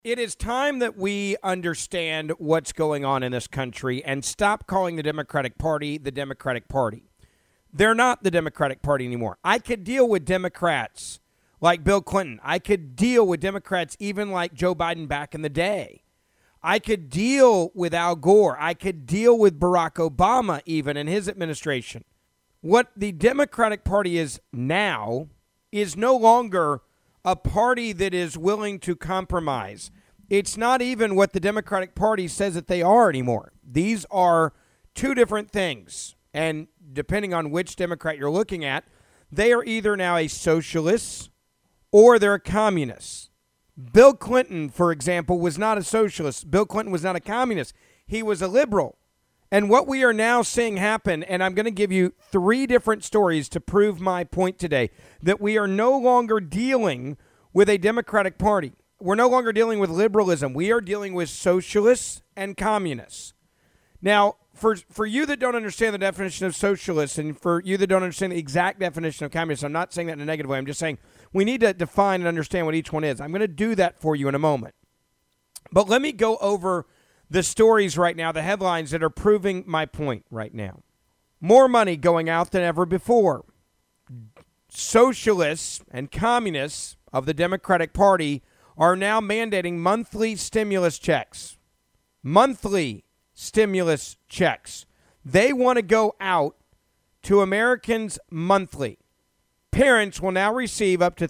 It is time that we understand what's going on in this country and stop calling the Democratic Party the Democratic Party. They're not the Democratic Party anymore. I could deal with Democrats like Bill Clinton. I could deal with Democrats even like Joe Biden back in the day. I could deal with Al Gore. I could deal with Barack Obama even in his administration. What the Democratic Party is now is no longer a party that is willing to compromise. It's not even what the Democratic Party says that they are anymore. These are two different things. And depending on which Democrat you're looking at, they are either now a socialist or they're a communist. Bill Clinton, for example, was not a socialist. Bill Clinton was not a communist. He was a liberal. And what we are now seeing happen, and I'm going to give you 3 different stories to prove my point today, that we are no longer dealing with a Democratic Party. We're no longer dealing with liberalism. We are dealing with socialists and communists. Now, for you that don't understand the definition of socialist and for you that don't understand the exact definition of communist, I'm not saying that in a negative way. I'm just saying we need to define and understand what each one is. I'm going to do that for you in a moment. But let me go over the stories right now, the headlines that are proving my point right now. More money going out than ever before. Socialists and communists of the Democratic Party are now mandating monthly stimulus checks. Monthly stimulus checks. They want to go out to Americans monthly. Parents will now receive up to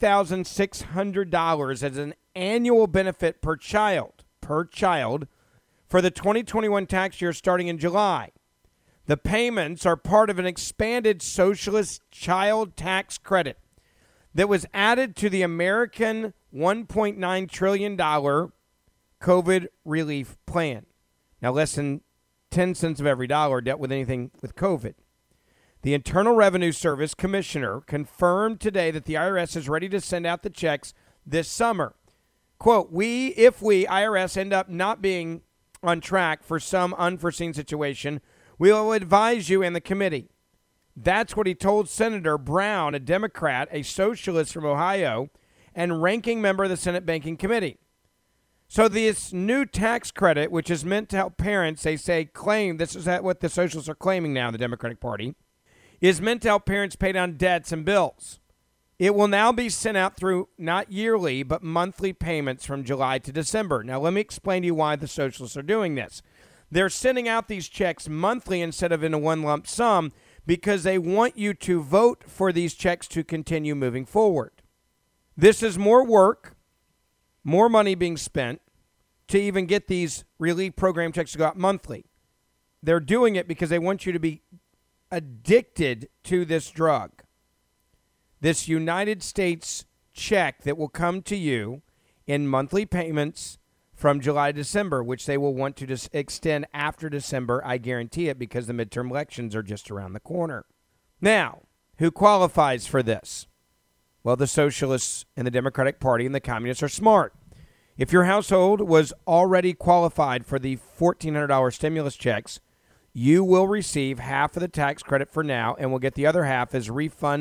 $3,600 as an annual benefit per child for the 2021 tax year starting in July. The payments are part of an expanded socialist child tax credit that was added to the American $1.9 trillion COVID relief plan. Now, less than 10 cents of every dollar dealt with anything with COVID. The Internal Revenue Service Commissioner confirmed today that the IRS is ready to send out the checks this summer. Quote, if we, IRS, end up not being on track for some unforeseen situation, we will advise you and the committee. That's what he told Senator Brown, a Democrat, a socialist from Ohio, and ranking member of the Senate Banking Committee. So this new tax credit, which is meant to help parents, they say, claim, this is what the socialists are claiming now, the Democratic Party, is meant to help parents pay down debts and bills. It will now be sent out through not yearly, but monthly payments from July to December. Now, let me explain to you why the socialists are doing this. They're sending out these checks monthly instead of in a one lump sum because they want you to vote for these checks to continue moving forward. This is more work, more money being spent to even get these relief program checks to go out monthly. They're doing it because they want you to be addicted to this drug. This United States check that will come to you in monthly payments from July to December, which they will want to extend after December. I guarantee it because the midterm elections are just around the corner. Now, who qualifies for this? Well, the socialists and the Democratic Party and the communists are smart. If your household was already qualified for the $1,400 stimulus checks, you will receive half of the tax credit for now and will get the other half as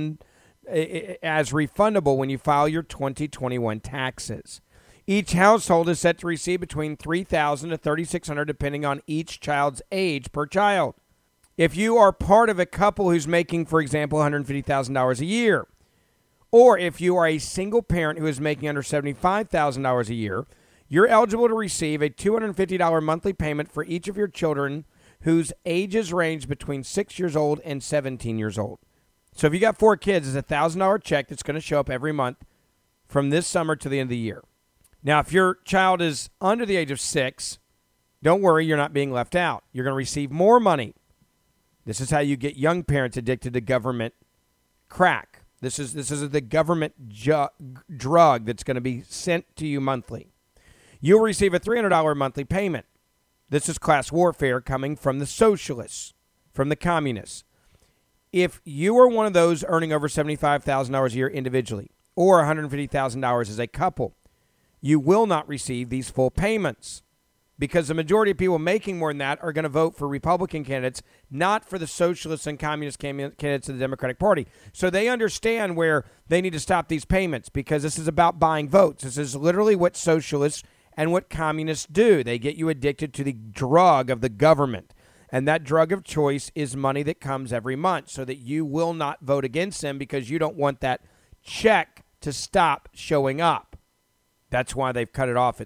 refundable when you file your 2021 taxes. Each household is set to receive between $3,000 to $3,600 depending on each child's age per child. If you are part of a couple who's making, for example, $150,000 a year, or if you are a single parent who is making under $75,000 a year, you're eligible to receive a $250 monthly payment for each of your children whose ages range between 6 years old and 17 years old. So if you got 4 kids, it's a $1,000 check that's going to show up every month from this summer to the end of the year. Now, if your child is under the age of 6, don't worry, you're not being left out. You're going to receive more money. This is how you get young parents addicted to government crack. This is the government drug that's going to be sent to you monthly. You'll receive a $300 monthly payment. This is class warfare coming from the socialists, from the communists. If you are one of those earning over $75,000 a year individually or $150,000 as a couple, you will not receive these full payments because the majority of people making more than that are going to vote for Republican candidates, not for the socialists and communist candidates of the Democratic Party. So they understand where they need to stop these payments because this is about buying votes. This is literally what socialists and what communists do. They get you addicted to the drug of the government. And that drug of choice is money that comes every month so that you will not vote against them because you don't want that check to stop showing up. That's why they've cut it off at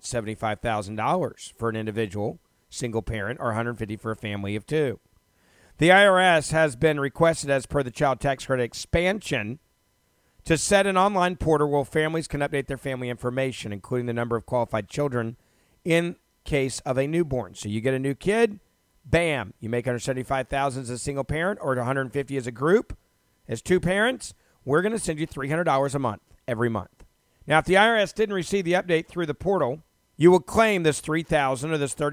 $75,000 for an individual, single parent, or $150,000 for a family of two. The IRS has been requested, as per the child tax credit expansion, to set an online portal where families can update their family information, including the number of qualified children in case of a newborn. So you get a new kid, bam, you make $175,000 as a single parent or $150,000 as a group, as two parents. We're going to send you $300 a month every month. Now, if the IRS didn't receive the update through the portal, you will claim this $3,000 or this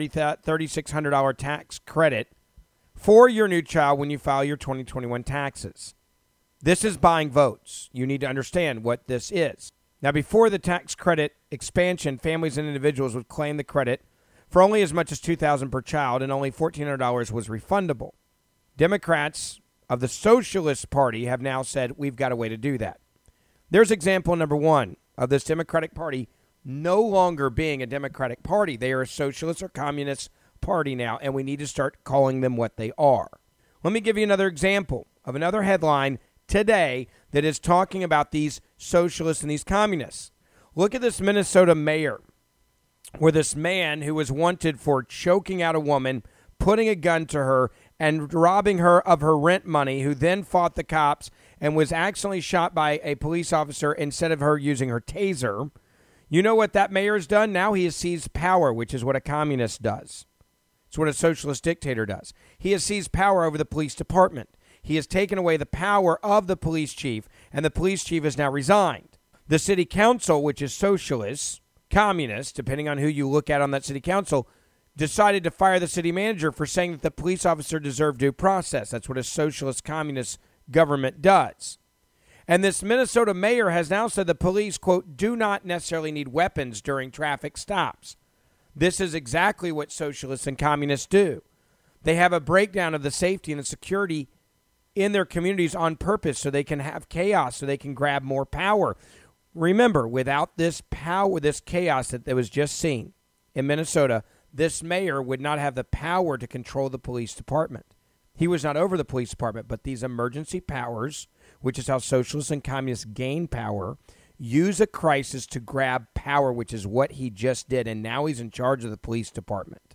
$3,600 tax credit for your new child when you file your 2021 taxes. This is buying votes. You need to understand what this is. Now, before the tax credit expansion, families and individuals would claim the credit for only as much as $2,000 per child, and only $1,400 was refundable. Democrats of the Socialist Party have now said we've got a way to do that. There's example number one of this Democratic Party no longer being a Democratic Party. They are a socialist or communist party now, and we need to start calling them what they are. Let me give you another example of another headline today that is talking about these socialists and these communists. Look at this Minnesota mayor, where this man who was wanted for choking out a woman, putting a gun to her, and robbing her of her rent money, who then fought the cops and was accidentally shot by a police officer instead of her using her taser. You know what that mayor has done? Now he has seized power, which is what a communist does. It's what a socialist dictator does. He has seized power over the police department. He has taken away the power of the police chief, and the police chief has now resigned. The city council, which is socialist, communist, depending on who you look at on that city council, decided to fire the city manager for saying that the police officer deserved due process. That's what a socialist communist government does. And this Minnesota mayor has now said the police, quote, do not necessarily need weapons during traffic stops. This is exactly what socialists and communists do. They have a breakdown of the safety and the security in their communities on purpose so they can have chaos, so they can grab more power. Remember, without this power, this chaos that was just seen in Minnesota, this mayor would not have the power to control the police department. He was not over the police department, but these emergency powers, which is how socialists and communists gain power, use a crisis to grab power, which is what he just did, and now he's in charge of the police department.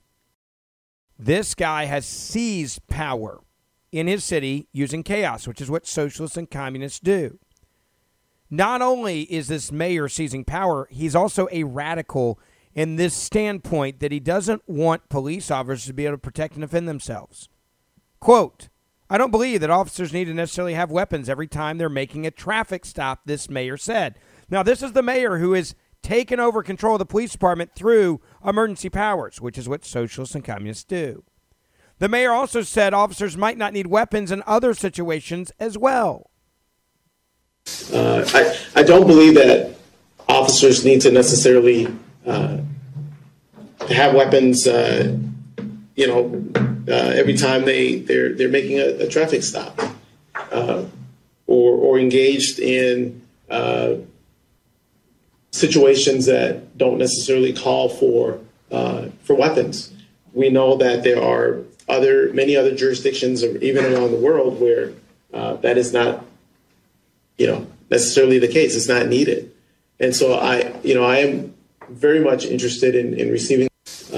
This guy has seized power in his city using chaos, which is what socialists and communists do. Not only is this mayor seizing power, he's also a radical in this standpoint that he doesn't want police officers to be able to protect and defend themselves. Quote, I don't believe that officers need to necessarily have weapons every time they're making a traffic stop, this mayor said. Now, this is the mayor who has taken over control of the police department through emergency powers, which is what socialists and communists do. The mayor also said officers might not need weapons in other situations as well. I don't believe that officers need to necessarily have weapons, every time they're making a traffic stop or engaged in situations that don't necessarily call for weapons. We know that there are many other jurisdictions, or even around the world, where that is not, necessarily the case. It's not needed, and so I am very much interested in receiving.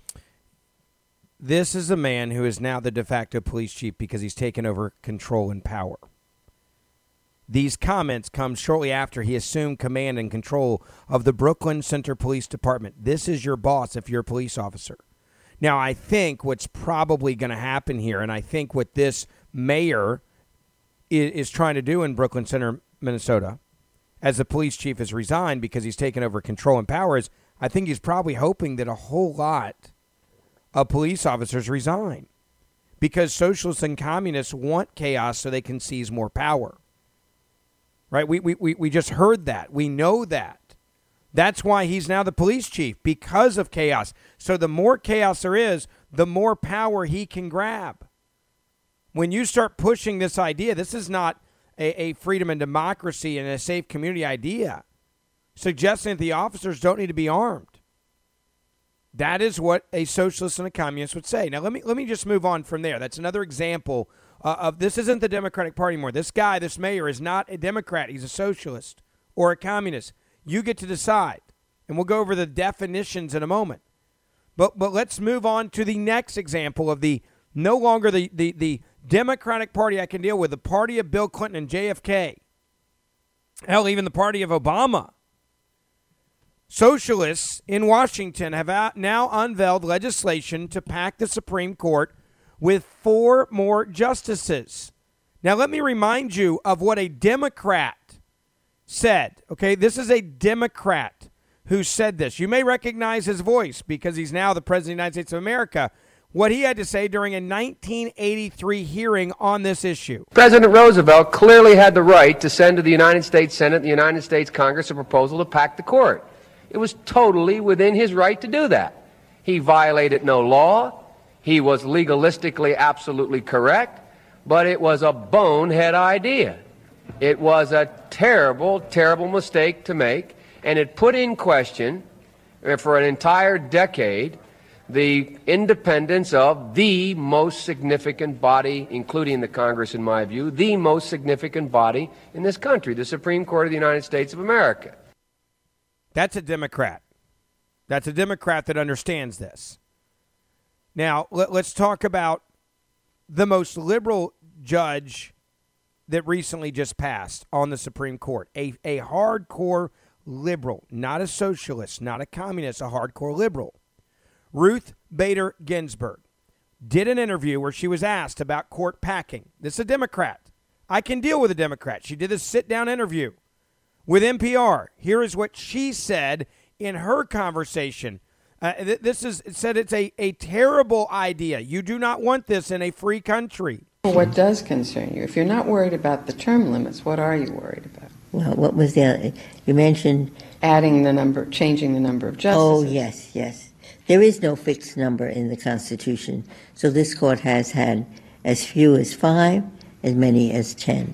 This is a man who is now the de facto police chief because he's taken over control and power. These comments come shortly after he assumed command and control of the Brooklyn Center Police Department. This is your boss if you're a police officer. Now, I think what's probably going to happen here, and I think what this mayor is trying to do in Brooklyn Center, Minnesota, as the police chief has resigned because he's taken over control and power, is I think he's probably hoping that a whole lot of police officers resign because socialists and communists want chaos so they can seize more power. Right? We just heard that. We know that. That's why he's now the police chief, because of chaos. So the more chaos there is, the more power he can grab. When you start pushing this idea, this is not a freedom and democracy and a safe community idea, suggesting that the officers don't need to be armed. That is what a socialist and a communist would say. Now, let me just move on from there. That's another example of this isn't the Democratic Party anymore. This guy, this mayor, is not a Democrat. He's a socialist or a communist. You get to decide, and we'll go over the definitions in a moment. But let's move on to the next example of the no longer the Democratic Party I can deal with, the party of Bill Clinton and JFK. Hell, even the party of Obama. Socialists in Washington have now unveiled legislation to pack the Supreme Court with 4 more justices. Now, let me remind you of what a Democrat said. Okay, this is a Democrat who said this. You may recognize his voice because he's now the President of the United States of America. What he had to say during a 1983 hearing on this issue. President Roosevelt clearly had the right to send to the United States Senate and the United States Congress a proposal to pack the court. It was totally within his right to do that. He violated no law. He was legalistically absolutely correct, but it was a bonehead idea. It was a terrible, terrible mistake to make, and it put in question, for an entire decade, the independence of the most significant body, including the Congress, in my view, the most significant body in this country, the Supreme Court of the United States of America. That's a Democrat. That's a Democrat that understands this. Now, let's talk about the most liberal judge that recently just passed on the Supreme Court. A hardcore liberal, not a socialist, not a communist, a hardcore liberal. Ruth Bader Ginsburg did an interview where she was asked about court packing. This is a Democrat. I can deal with a Democrat. She did this sit-down interview with NPR. Here is what she said in her conversation. It said it's a terrible idea. You do not want this in a free country. What does concern you? If you're not worried about the term limits, what are you worried about? Well, what was the you mentioned? Changing the number of justices. Oh, yes. There is no fixed number in the Constitution, so this court has had as few as 5, as many as 10.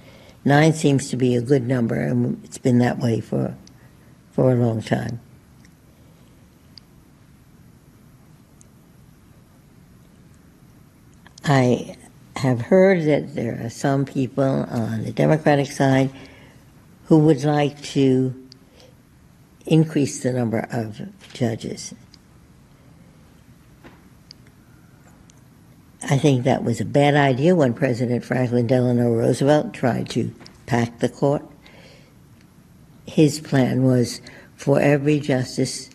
9 seems to be a good number, and it's been that way for a long time. I have heard that there are some people on the Democratic side who would like to increase the number of judges. I think that was a bad idea when President Franklin Delano Roosevelt tried to pack the court. His plan was for every justice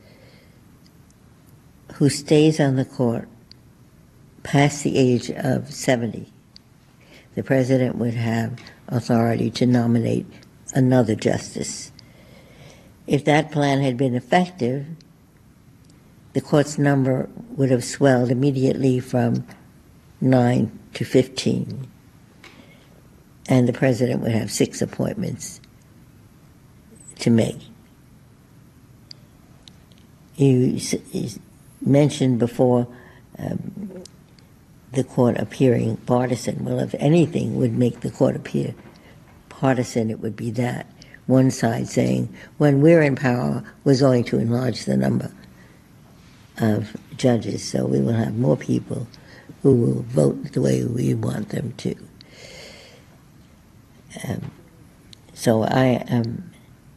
who stays on the court past the age of 70, the president would have authority to nominate another justice. If that plan had been effective, the court's number would have swelled immediately from 9 to 15, and the president would have 6 appointments to make. You mentioned before the court appearing partisan. Well, if anything would make the court appear partisan, it would be that. One side saying, when we're in power, we're going to enlarge the number of judges, so we will have more people who will vote the way we want them to. So I am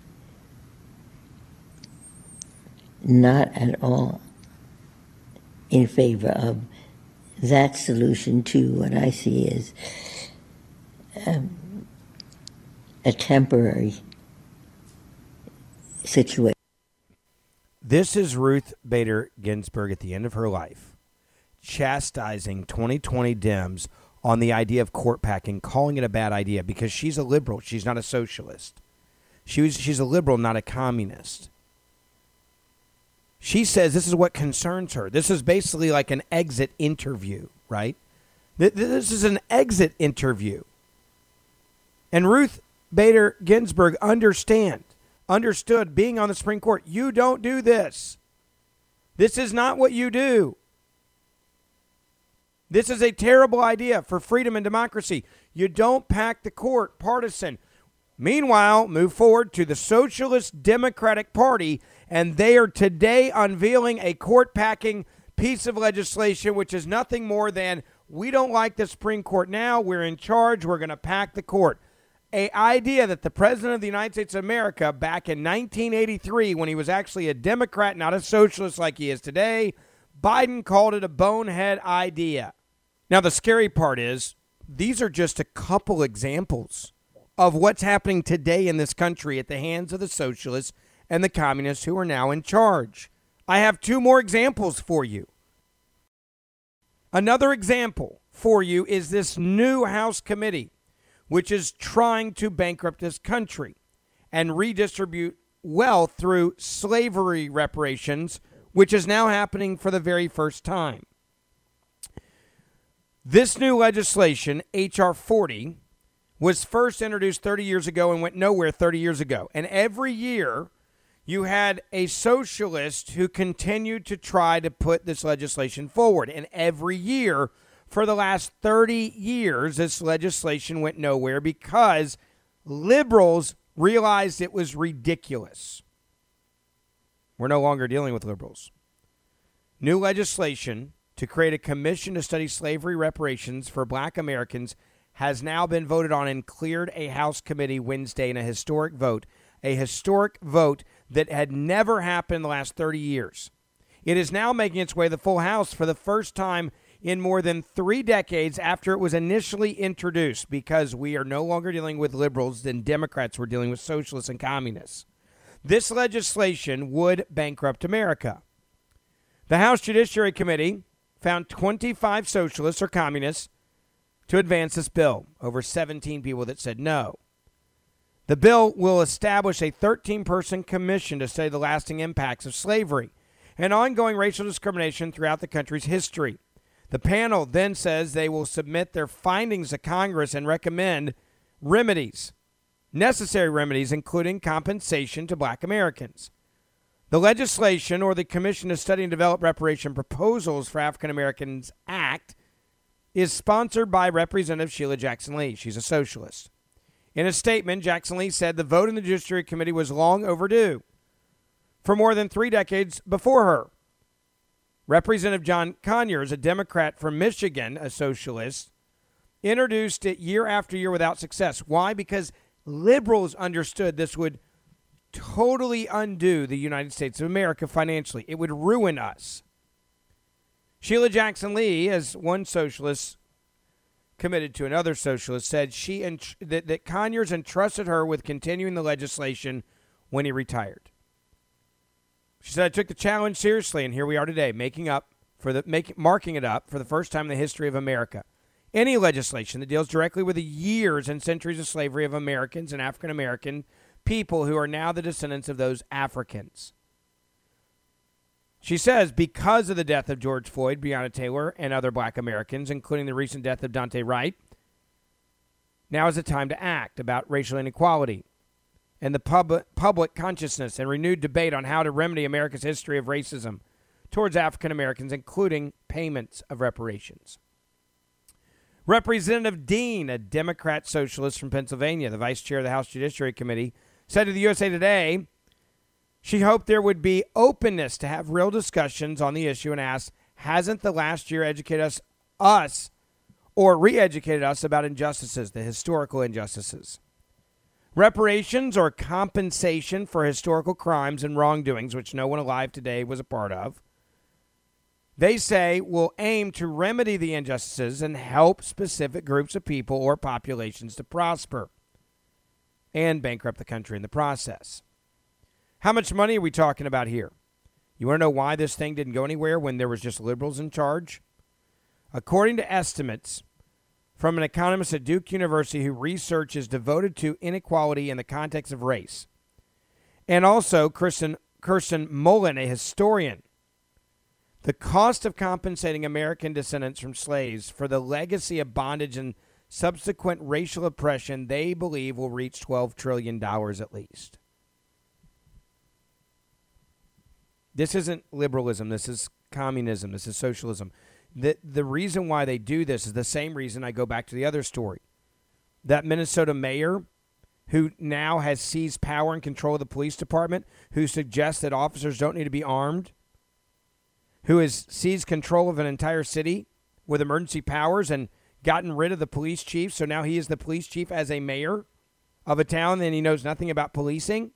not at all in favor of that solution to what I see as a temporary situation. This is Ruth Bader Ginsburg at the end of her life, chastising 2020 Dems on the idea of court packing, calling it a bad idea because she's a liberal. She's not a socialist. She's a liberal, not a communist. She says this is what concerns her. This is basically like an exit interview, right? This is an exit interview. And Ruth Bader Ginsburg understood being on the Supreme Court. You don't do this. This is not what you do. This is a terrible idea for freedom and democracy. You don't pack the court partisan. Meanwhile, move forward to the Socialist Democratic Party, and they are today unveiling a court-packing piece of legislation, which is nothing more than, we don't like the Supreme Court now, we're in charge, we're going to pack the court. An idea that the President of the United States of America, back in 1983, when he was actually a Democrat, not a socialist like he is today, Biden called it a bonehead idea. Now, the scary part is, these are just a couple examples of what's happening today in this country at the hands of the socialists and the communists who are now in charge. I have two more examples for you. Another example for you is this new House committee, which is trying to bankrupt this country and redistribute wealth through slavery reparations, which is now happening for the very first time. This new legislation, H.R. 40, was first introduced 30 years ago and went nowhere 30 years ago. And every year, you had a socialist who continued to try to put this legislation forward. And every year, for the last 30 years, this legislation went nowhere because liberals realized it was ridiculous. We're no longer dealing with liberals. New legislation to create a commission to study slavery reparations for black Americans has now been voted on and cleared a House committee Wednesday in a historic vote that had never happened in the last 30 years. It is now making its way to the full House for the first time in more than 3 decades after it was initially introduced, because we are no longer dealing with liberals than Democrats were dealing with socialists and communists. This legislation would bankrupt America. The House Judiciary Committee found 25 socialists or communists to advance this bill, over 17 people that said no. The bill will establish a 13-person commission to study the lasting impacts of slavery and ongoing racial discrimination throughout the country's history. The panel then says they will submit their findings to Congress and recommend remedies, necessary remedies, including compensation to black Americans. The legislation, or the Commission to Study and Develop Reparation Proposals for African Americans Act, is sponsored by Representative Sheila Jackson Lee. She's a socialist. In a statement, Jackson Lee said the vote in the Judiciary Committee was long overdue for more than 3 decades before her. Representative John Conyers, a Democrat from Michigan, a socialist, introduced it year after year without success. Why? Because liberals understood this would totally undo the United States of America financially. It would ruin us. Sheila Jackson Lee, as one socialist committed to another socialist, said that Conyers entrusted her with continuing the legislation when he retired. She said, I took the challenge seriously, and here we are today, marking it up for the first time in the history of America. Any legislation that deals directly with the years and centuries of slavery of Americans and African American people who are now the descendants of those Africans. She says, because of the death of George Floyd, Breonna Taylor, and other black Americans, including the recent death of Daunte Wright, now is the time to act about racial inequality and the public consciousness and renewed debate on how to remedy America's history of racism towards African Americans, including payments of reparations. Representative Dean, a Democrat socialist from Pennsylvania, the vice chair of the House Judiciary Committee, said to the USA Today she hoped there would be openness to have real discussions on the issue and asked, hasn't the last year educated us or re-educated us about injustices, the historical injustices? Reparations, or compensation for historical crimes and wrongdoings, which no one alive today was a part of, they say will aim to remedy the injustices and help specific groups of people or populations to prosper and bankrupt the country in the process. How much money are we talking about here? You want to know why this thing didn't go anywhere when there was just liberals in charge? According to estimates from an economist at Duke University who research is devoted to inequality in the context of race, and also Kirsten Mullen, a historian, the cost of compensating American descendants from slaves for the legacy of bondage and subsequent racial oppression they believe will reach $12 trillion at least. This isn't liberalism. This is communism. This is socialism. The reason why they do this is the same reason I go back to the other story. That Minnesota mayor who now has seized power and control of the police department, who suggests that officers don't need to be armed, who has seized control of an entire city with emergency powers and gotten rid of the police chief, so now he is the police chief as a mayor of a town and he knows nothing about policing?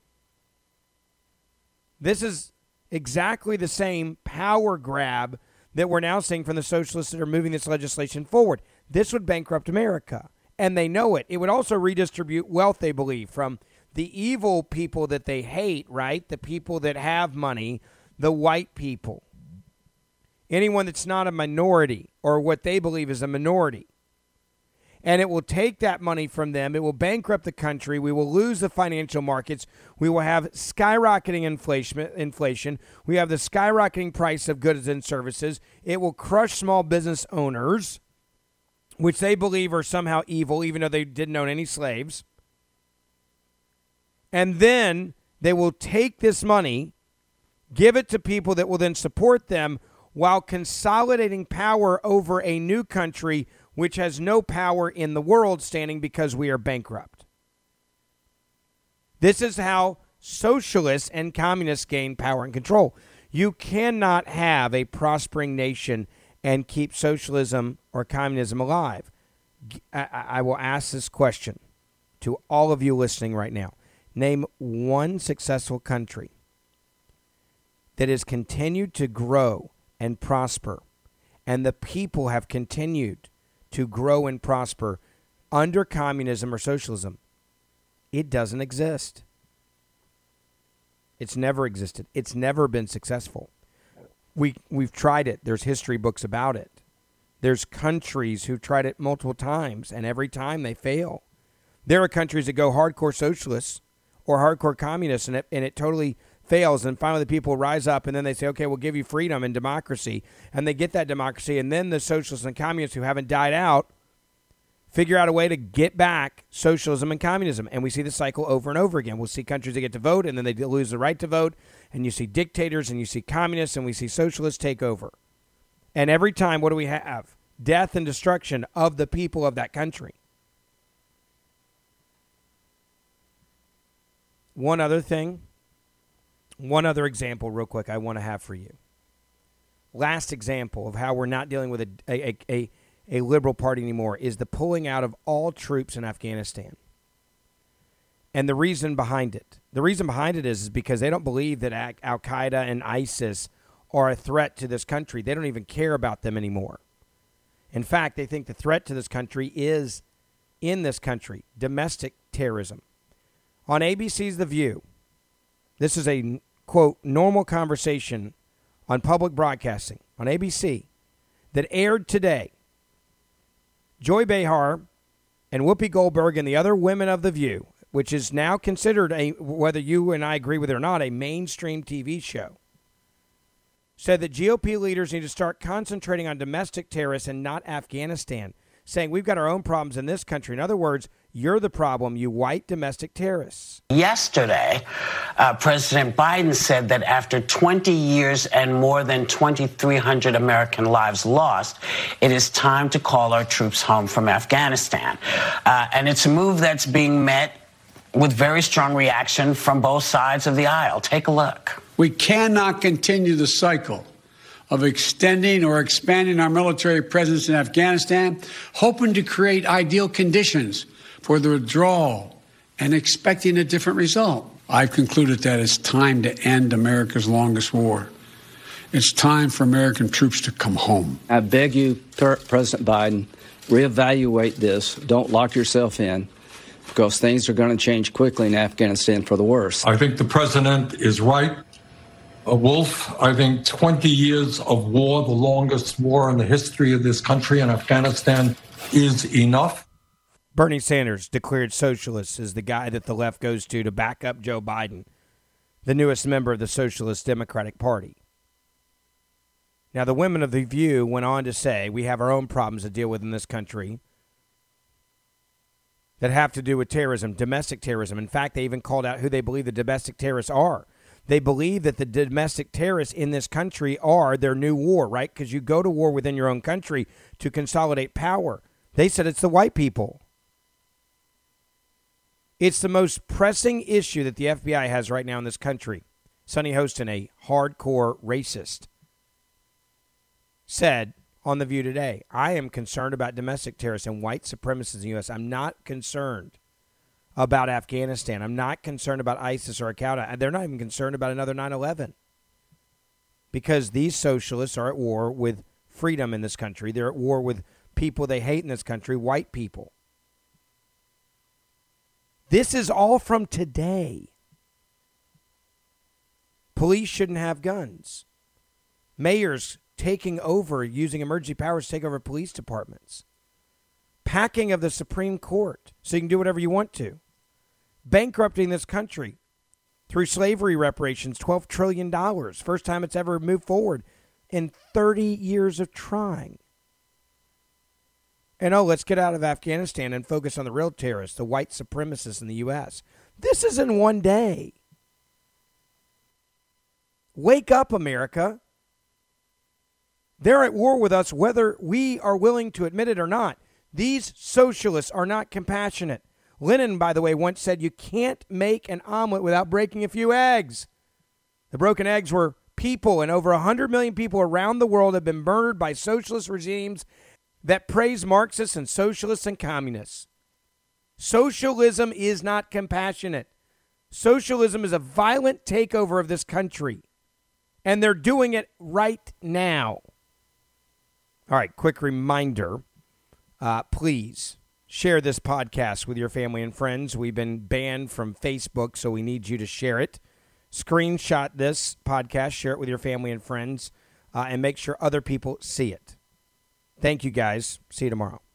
This is exactly the same power grab that we're now seeing from the socialists that are moving this legislation forward. This would bankrupt America, and they know it. It would also redistribute wealth, they believe, from the evil people that they hate, right? The people that have money, the white people. Anyone that's not a minority or what they believe is a minority. And it will take that money from them. It will bankrupt the country. We will lose the financial markets. We will have skyrocketing inflation. We have the skyrocketing price of goods and services. It will crush small business owners, which they believe are somehow evil, even though they didn't own any slaves. And then they will take this money, give it to people that will then support them while consolidating power over a new country which has no power in the world standing because we are bankrupt. This is how socialists and communists gain power and control. You cannot have a prospering nation and keep socialism or communism alive. I will ask this question to all of you listening right now. Name one successful country that has continued to grow and prosper, and the people have continued to grow and prosper under communism or socialism. It doesn't exist. It's never existed. It's never been successful. We've tried it. There's history books about it. There's countries who've tried it multiple times, and every time they fail. There are countries that go hardcore socialists or hardcore communists, and it totally fails, and finally the people rise up, and then they say, okay, we'll give you freedom and democracy, and they get that democracy, and then the socialists and communists who haven't died out figure out a way to get back socialism and communism, and we see the cycle over and over again. We'll see countries that get to vote, and then they lose the right to vote, and you see dictators, and you see communists, and we see socialists take over. And every time, what do we have? Death and destruction of the people of that country. One other thing. One other example real quick I want to have for you. Last example of how we're not dealing with a liberal party anymore is the pulling out of all troops in Afghanistan. And the reason behind it. The reason behind it is because they don't believe that Al-Qaeda and ISIS are a threat to this country. They don't even care about them anymore. In fact, they think the threat to this country is in this country, domestic terrorism. On ABC's The View, this is a quote, normal conversation on public broadcasting on ABC that aired today. Joy Behar and Whoopi Goldberg and the other women of The View, which is now considered, whether you and I agree with it or not, a mainstream TV show, said that GOP leaders need to start concentrating on domestic terrorists and not Afghanistan, saying we've got our own problems in this country. In other words, you're the problem, you white domestic terrorists. Yesterday, President Biden said that after 20 years and more than 2,300 American lives lost, it is time to call our troops home from Afghanistan. And it's a move that's being met with very strong reaction from both sides of the aisle. Take a look. We cannot continue the cycle of extending or expanding our military presence in Afghanistan, hoping to create ideal conditions for the withdrawal and expecting a different result. I've concluded that it's time to end America's longest war. It's time for American troops to come home. I beg you, President Biden, reevaluate this. Don't lock yourself in, because things are going to change quickly in Afghanistan for the worse. I think the president is right. Wolf, I think 20 years of war, the longest war in the history of this country and Afghanistan, is enough. Bernie Sanders, declared socialist, is the guy that the left goes to back up Joe Biden, the newest member of the Socialist Democratic Party. Now, the women of The View went on to say, we have our own problems to deal with in this country that have to do with terrorism, domestic terrorism. In fact, they even called out who they believe the domestic terrorists are. They believe that the domestic terrorists in this country are their new war, right? Because you go to war within your own country to consolidate power. They said it's the white people. It's the most pressing issue that the FBI has right now in this country. Sonny Hostin, a hardcore racist, said on The View today, I am concerned about domestic terrorists and white supremacists in the U.S. I'm not concerned about Afghanistan. I'm not concerned about ISIS or Al-Qaeda. They're not even concerned about another 9/11 because these socialists are at war with freedom in this country. They're at war with people they hate in this country, white people. This is all from today. Police shouldn't have guns. Mayors taking over, using emergency powers to take over police departments. Packing of the Supreme Court so you can do whatever you want to. Bankrupting this country through slavery reparations, $12 trillion. First time it's ever moved forward in 30 years of trying. And let's get out of Afghanistan and focus on the real terrorists, the white supremacists in the U.S. This is in one day. Wake up, America. They're at war with us whether we are willing to admit it or not. These socialists are not compassionate. Lenin, by the way, once said you can't make an omelet without breaking a few eggs. The broken eggs were people, and over 100 million people around the world have been murdered by socialist regimes that praise Marxists and socialists and communists. Socialism is not compassionate. Socialism is a violent takeover of this country, and they're doing it right now. All right, quick reminder, please share this podcast with your family and friends. We've been banned from Facebook, so we need you to share it. Screenshot this podcast, share it with your family and friends, and make sure other people see it. Thank you, guys. See you tomorrow.